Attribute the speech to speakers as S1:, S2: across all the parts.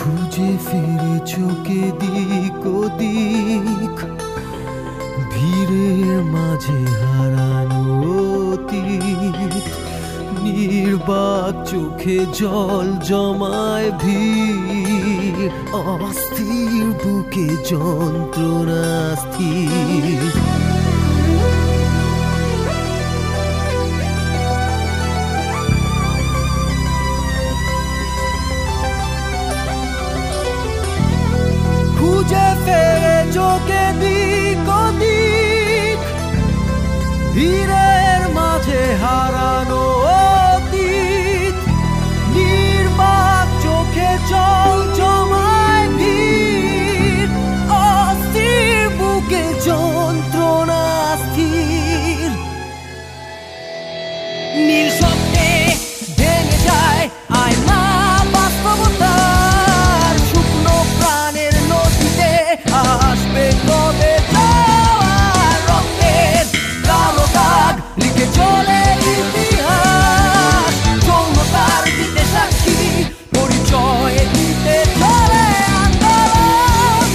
S1: খুঁজে ফিরেছো কে দিক ওদিক, ভিড়ের মাঝে হারানো অতীত। নির্বাক চোখে জল জমায় ভিড়, অস্থির বুকে যন্ত্রণা স্থির। খুঁজে ফেরেছো কে দিক ওদিক, ভিড়ের মাঝে হারানো অতীত। নির্বাক চোখে জল জমায় ভিড়, অস্থির বুকে যন্ত্রণা স্থির। নীল স্বপ্নে ভেঙে যায় আয়না বাস্তবতার, শুকনো প্রাণের নদীতে আসবে কবে জোয়ার। রক্তের কালো দাগ লিখে চলে ইতিহাস, যৌনতার দিতে সাক্ষী পরিচয় দিতে চলে আন্দোলন।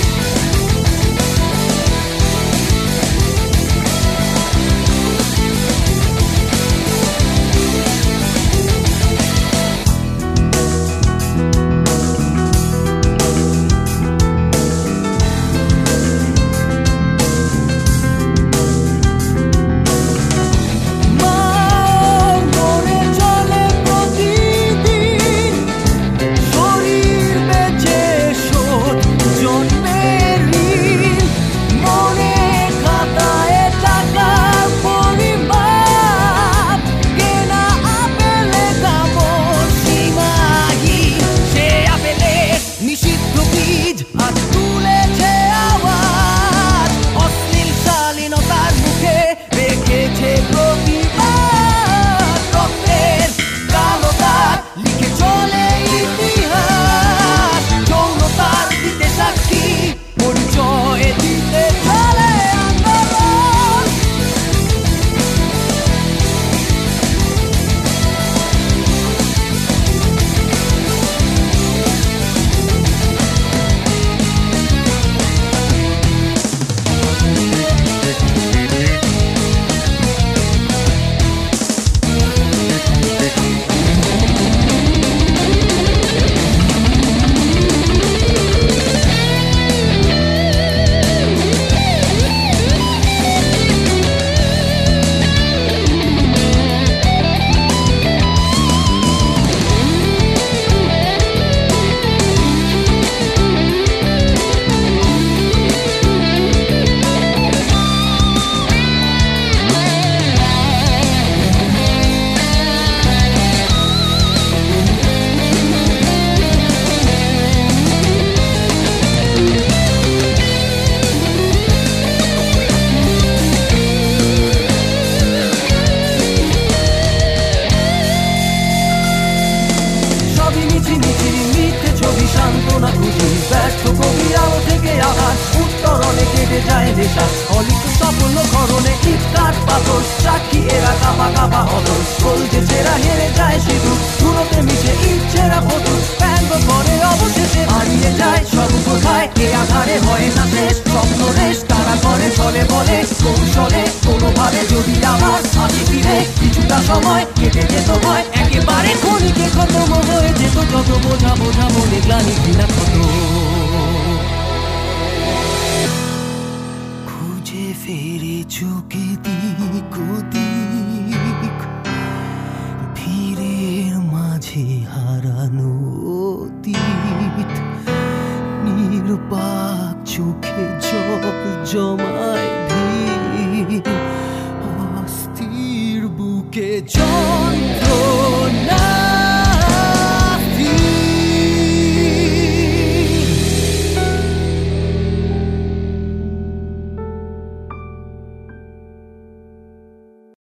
S1: ব্যর্থ কবি আলো থেকে আঘাত, উত্তরণে কেটে যায় নেশা। অলিখিত সাফল্য খরণে ইট কাঠ পাথর, সাক্ষী এরা কাপা কাপা হতর। কলজে ছেঁড়া হেরে যায় সিঁদুর, ধুলোতে মিশে ইট ছেঁড়া ফতুর। ব্যঙ্গ করে অবশেষে হারিয়ে যায় সব কোথায়, এ আধারে হয় না শেষ স্বপ্ন রেশ। তারা করে চলে বলে কৌশলে, কোনোভাবে যদি আবার আসে ফিরে কিছুটা সময় কেটে যেত হয় একেবারে ক্ষণিকে খতম হয়ে যেত যত বোঝা বোঝা মনে গ্লানি ঘৃণা কত। খুঁজে ফিরেছো কে দিক ওদিক, ভিড়ের মাঝে হারানো অতীত। নির্বাক চোখে জল জমায় ভিড়, অস্থির বুকে জল